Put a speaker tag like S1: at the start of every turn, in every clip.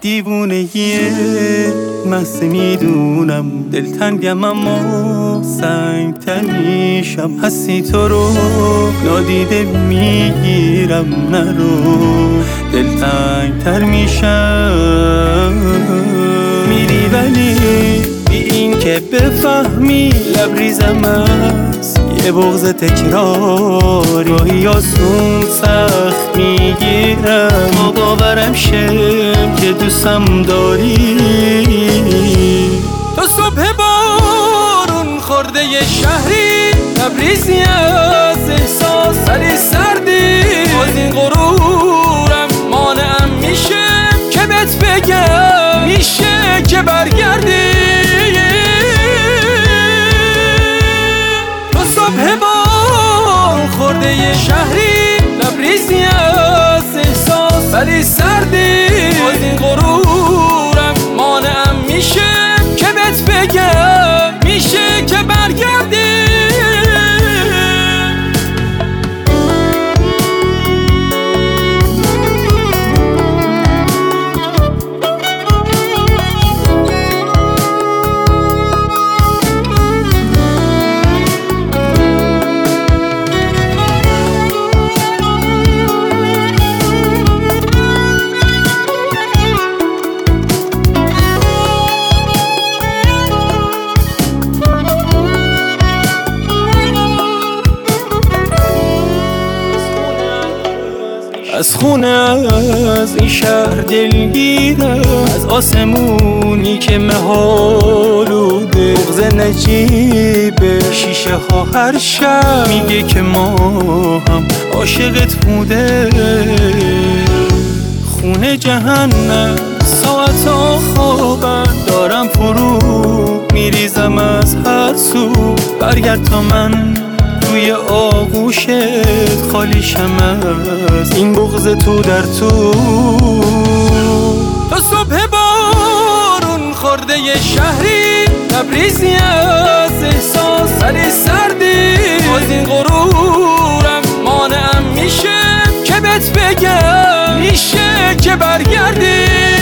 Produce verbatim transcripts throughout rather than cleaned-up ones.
S1: دیوونگی مست میدونم، دلتنگم اما سنگتر میشم. هستی تو رو نادیده میگیرم، نرو دلتنگتر میشم. میری ولی بی این که بفهمی لبریزم است، یه بغض تکراری گاهی آسون سخت میگیرم. ما باورم شه که دوستم داری. تو صبح بارون خورده ی شهری، لبریزی از احساس سری سردی. باز این غرورم مانعم میشه که بهت بگم میشه که برگردی. تو صبح بارون خورده ی شهری، لبریزی از احساس سری سردی. باز این غرورم مانعم میشه که بهت بگم میشه که برگردی. از خونه از این شهر دلگیرم، از آسمونی که مهالوده. بغض نجیبه شیشه ها هر شب میگه که ما هم عاشقت بوده. خونه جهنم ساعت ها خوابم، دارم فرو میریزم از هر سو. برگرد تا من توی آغوشت خالیشم از این بغض تو در تو. تو صبح بارون خورده ی شهری، لبریزی از احساس سری سردی. باز این غرورم مانعم میشه که بهت بگم میشه که برگردی.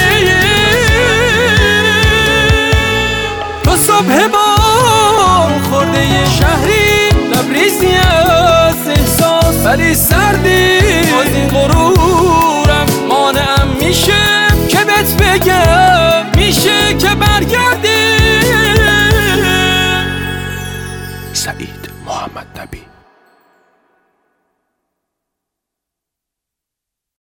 S1: تو صبح بارون خورده ی شهری، لبریزی از احساس سری سردی. باز این غرورم مانعم میشه که بهت بگم میشه که برگردی.
S2: سعید محمد نبی.